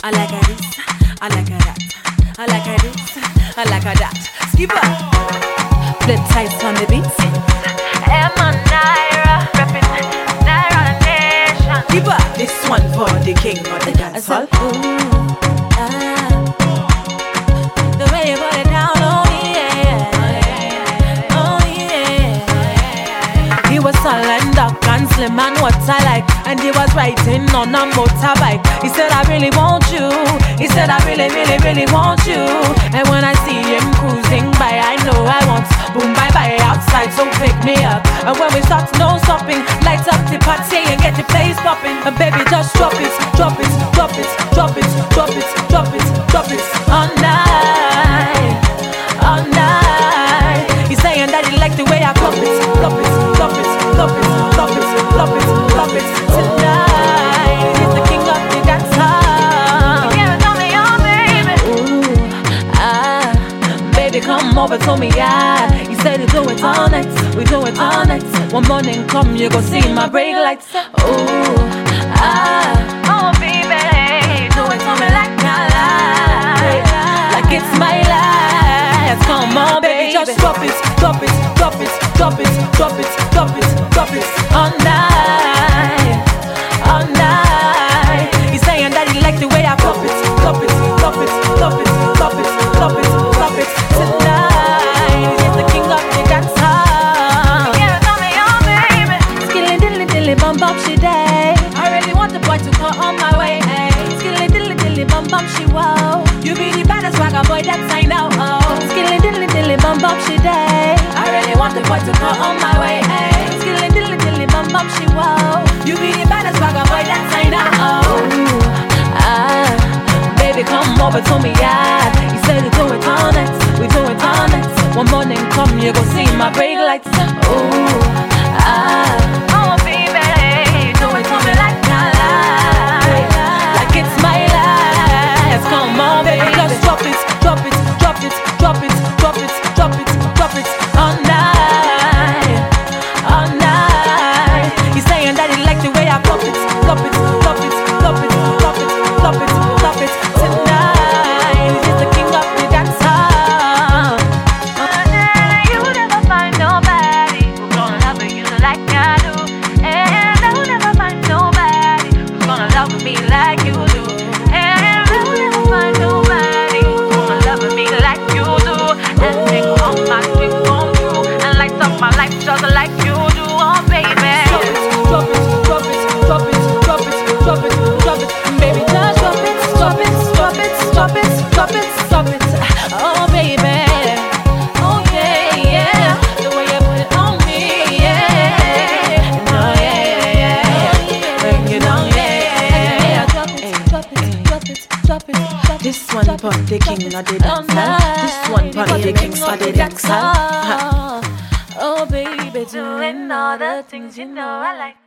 I like a this, I like a that. I like a this, I like a that. Skipper, flip tights on the beats. Emma Naira, reppin' Naira Nation. Skipper, this one for the king of the dance hall. The way you put it down, oh yeah, oh yeah. He was tall and dark and slim and what I like, and he was riding on a motorbike. He said I really want you, he said I really, really, really want you. And when I see him cruising by, I know I want boom bye bye outside, so pick me up. And when we start no stopping, light up the party and get the place popping. And baby just drop it, drop it, drop it, drop it, drop it, drop it, drop it all night, all night. He's saying that he like the way I drop it, drop it, drop it, drop it, drop it, drop it, drop it tonight. He's the king of the dance hall. Yeah, tell me, oh baby. Ooh, baby, come over to me, yeah. He said we do it all night, we do it all night. One morning come, you go see my brake lights. Ooh, oh baby, do it to me like I like it's my life. Come on, baby, just drop it, drop it, drop it, drop it, drop it, drop it, drop it all night, all night. He's saying that he like the way I drop it, drop it, drop it, drop it, drop it, drop it, drop it tonight. He's the king of the dance hall. Yeah, tell me, oh baby. Skilly dilly dilly bum bum she day. I really want the boy to come on my way. Hey. Skilly dilly dilly bum bum she wow. You be the baddest rocker boy that I know. Oh. Skilly dilly dilly bum bum she day. I really want the boy to come on my way. Hey. Skilly dilly dilly bum bum she wow. You be the baddest rocker boy that I know. Oh. Baby come over to me, yeah. He said we do it all night, we do it all night. One morning come, you go see my brake lights. Ooh, oh baby, do it to me like I like it's my life. Come on, baby, just drop it, drop it, drop it, drop it, drop it, drop it, drop it all night, all night. He's saying that he like the way I drop it, drop it, drop it, drop it, drop it, drop it, drop it tonight. He's the king of the dance hall. You will never find nobody who's gonna love you like I do. And I will never find nobody who's gonna love me like you do. And I will never find nobody who's gonna love me like you do. And make all my dreams come true. And light up my life just like you do, oh baby. Drop it, drop it, drop it, drop it, drop it, drop it, baby, just drop it, drop it, drop it, drop it, drop it, drop it, oh baby, oh yeah, yeah, the way you put it on me, yeah, no, yeah, bring it on, yeah, drop it, drop it, drop it, drop it, drop it. This one for the king of the dance hall. This one for the king of the dance hall. Oh baby, Doing all the things you know I like.